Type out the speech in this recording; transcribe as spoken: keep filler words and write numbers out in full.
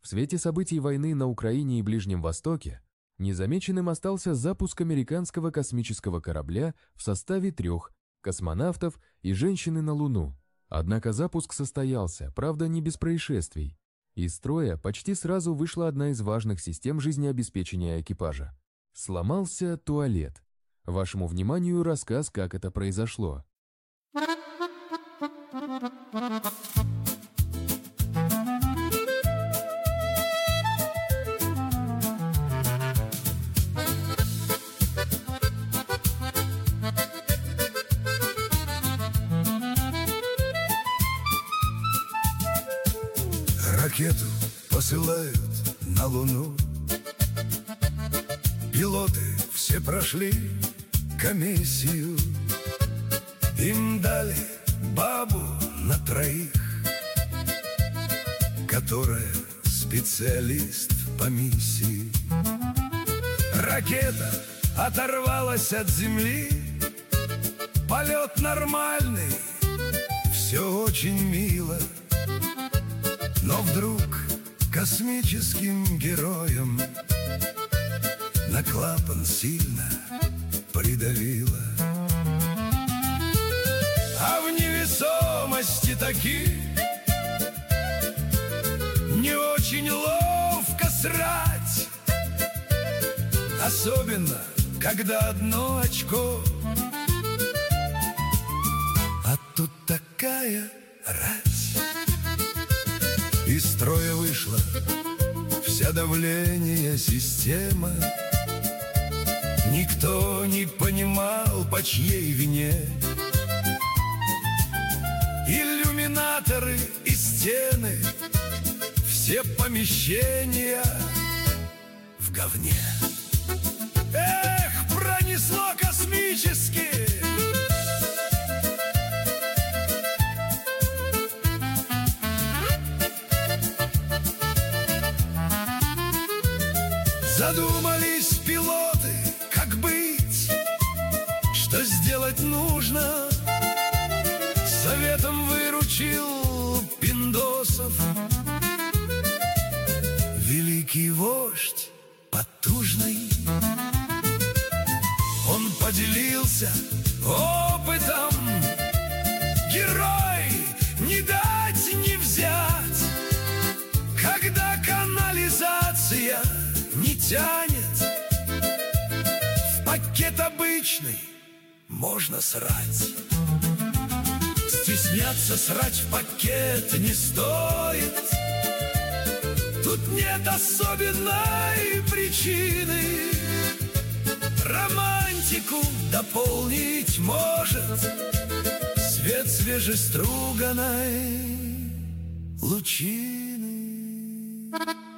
свете событий войны на Украине и Ближнем Востоке незамеченным остался запуск американского космического корабля в составе трех космонавтов и женщины на Луну. Однако запуск состоялся, правда, не без происшествий. Из строя почти сразу вышла одна из важных систем жизнеобеспечения экипажа. Сломался туалет. Вашему вниманию рассказ, как это произошло. Ракету посылают на Луну. Пилоты все прошли комиссию. Им дали бабу на троих, которая специалист по миссии. Ракета оторвалась от земли. Полет нормальный, все очень мило. Но вдруг космическим героям на клапан сильно придавило. А в невесомости таки не очень ловко срать, особенно когда одно очко. А тут такая рать. Из строя вышла вся давление система. Никто не понимал, по чьей вине. Иллюминаторы и стены, все помещения в говне. Эх, пронесло космически. Задумались пилоты, как быть, что сделать нужно. Советом выручил пиндосов великий вождь Потужный. Он поделился опытом. Герой не дать не взять, когда канализация не тянет. В пакет обычный можно срать. Стесняться срать в пакет не стоит. Тут нет особенной причины. Романтику дополнить может свет свежеструганной лучины.